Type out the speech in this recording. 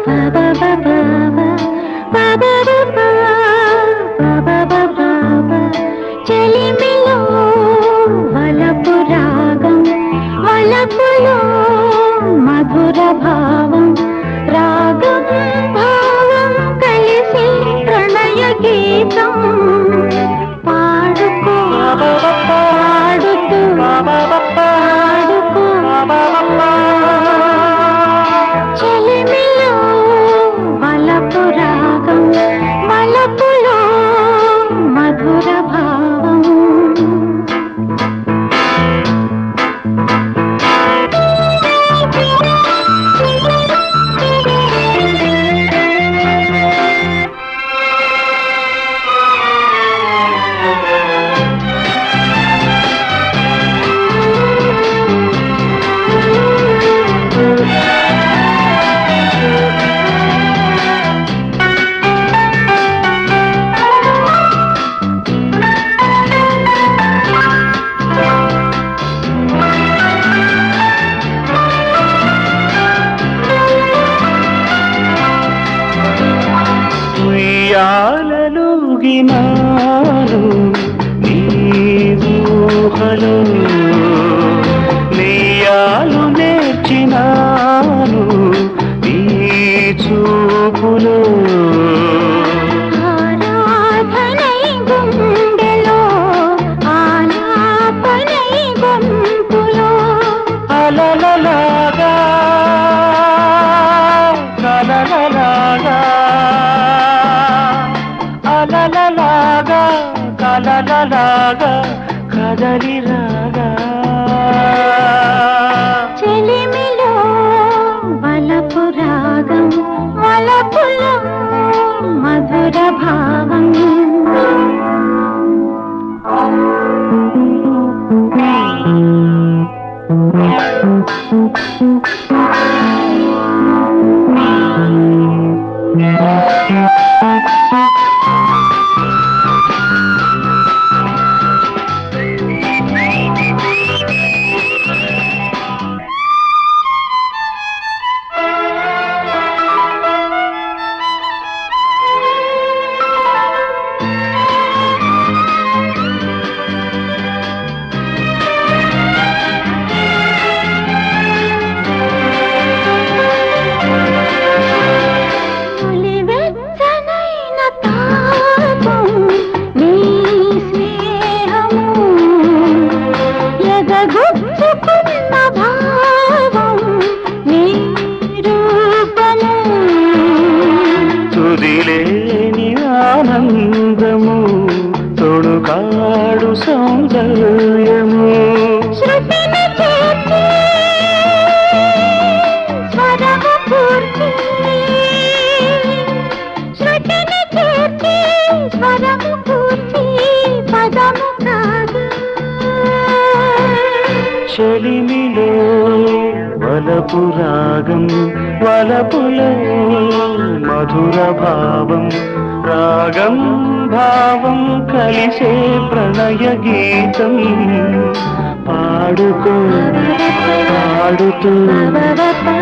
చెలిమిలో వలపు రాగం వలపులో మధుర భావం రాగం భావం కలిసి ప్రణయ గీతం పాడుకో పాడుతూ పాడుకో చెలిమిలో వలపు రాగం వలపులో మధుర భావం ఉయ్యాలలుగినాను నీ ఊహలో నెయ్యాలు నేర్చినాను నీ చూపులో ఆరాధనై గుండెలో ఆలాపనై గొంతులో అలలలాగా కలలలాగా అలలలాగా కలలలాగా కదలిరాగా చెలిమిలో వలపు రాగం వలపులో మధుర భావం తుదిలేని ఆనందము తొడుకాడు సౌందర్యము శృతిని చేర్చి స్వరము పూర్తి శృతిని చేర్చి స్వరము పూర్తి పదము కాదు చెలిమిలో వలపు రాగం వలపులో మధుర భావం రాగం భావం కలిసే ప్రణయ గీతం పాడుకో పాడుతూ